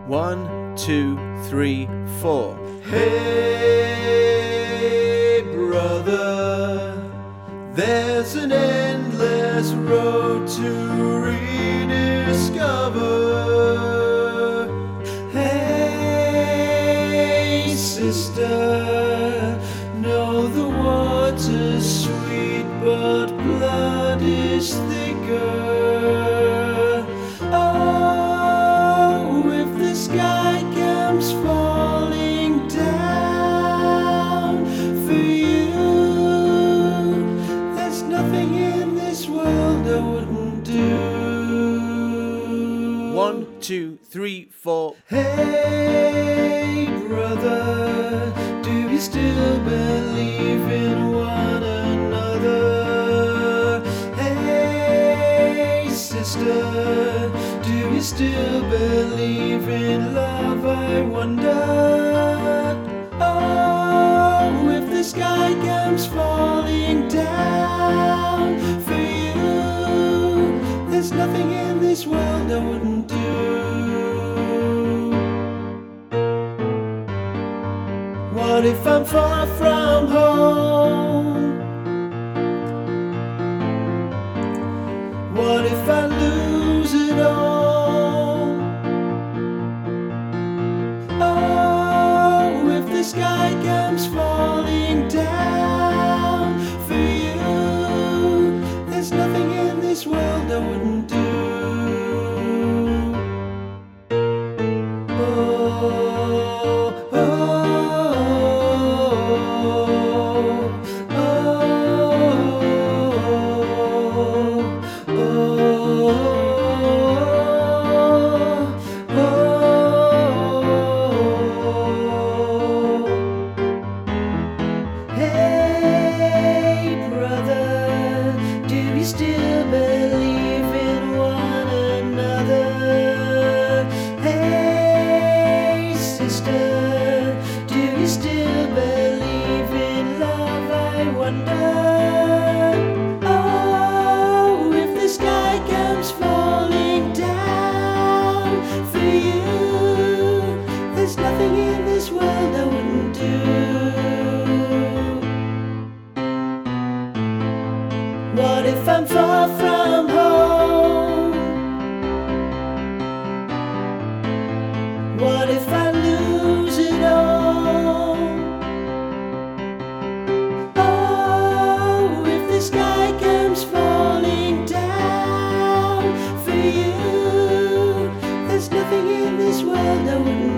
1, 2, 3, 4. Hey, brother, there's an endless road to rediscover. Hey, sister, know the water's sweet, but blood is thicker. Oh, if the sky comes falling down for you, there's nothing in this world I wouldn't do. 1, 2, 3, 4. Hey, brother, do you still believe in one another? Hey, sister, do you still believe in love, I wonder? Oh, if the sky comes falling down for you, there's nothing in this world I wouldn't do. What if I'm far from home? What if I lose it all? Oh, if the sky comes falling down for you, there's nothing in this world I wouldn't do. Hey, brother, do you still believe in one another? Hey, sister, do you still believe in love, I wonder? Oh, if the sky comes falling down for you, there's nothing in this world I wouldn't do. What if I'm far from home? What if I lose it all? Oh, if the sky comes falling down for you, there's nothing in this world I wouldn't